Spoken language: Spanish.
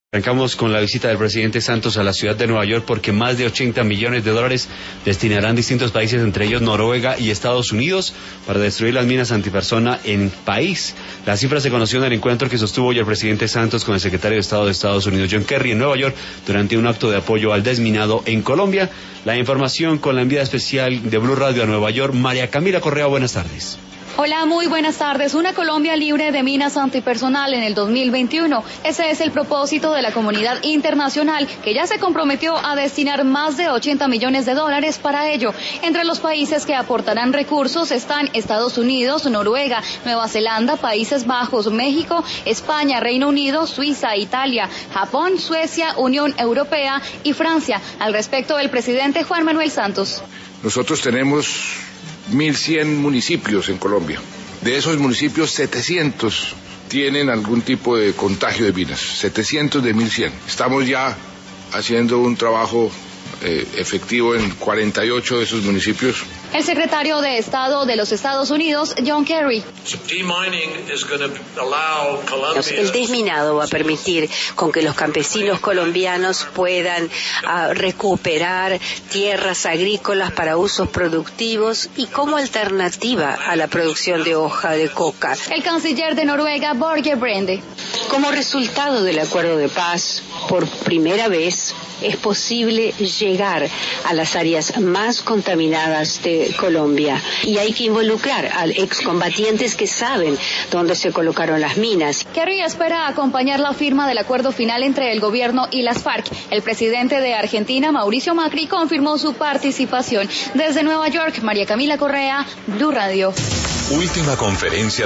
Arrancamos con la visita del presidente Santos a la ciudad de Nueva York porque más de $80 millones destinarán distintos países, entre ellos Noruega y Estados Unidos, para destruir las minas antipersona en el país. La cifra se conoció en el encuentro que sostuvo hoy el presidente Santos con el secretario de Estado de Estados Unidos, John Kerry, en Nueva York, durante un acto de apoyo al desminado en Colombia. La información con la enviada especial de Blue Radio a Nueva York, María Camila Correa. Buenas tardes. Hola, muy buenas tardes. Una Colombia libre de minas antipersonal en el 2021. Ese es el propósito de la comunidad internacional, que ya se comprometió a destinar más de $80 millones para ello. Entre los países que aportarán recursos están Estados Unidos, Noruega, Nueva Zelanda, Países Bajos, México, España, Reino Unido, Suiza, Italia, Japón, Suecia, Unión Europea y Francia. Al respecto, el presidente Juan Manuel Santos. Nosotros tenemos 1.100 municipios en Colombia. De esos municipios, 700 tienen algún tipo de contagio de minas. 700 de 1.100. Estamos ya haciendo un trabajo efectivo en 48 de esos municipios. El secretario de Estado de los Estados Unidos, John Kerry. El desminado va a permitir con que los campesinos colombianos puedan recuperar tierras agrícolas para usos productivos y como alternativa a la producción de hoja de coca. El canciller de Noruega, Børge Brende. Como resultado del acuerdo de paz, por primera vez es posible llegar a las áreas más contaminadas de Colombia y hay que involucrar a excombatientes que saben dónde se colocaron las minas. Kerry espera acompañar la firma del acuerdo final entre el gobierno y las FARC. El presidente de Argentina, Mauricio Macri, confirmó su participación. Desde Nueva York, María Camila Correa, Blue Radio. Última conferencia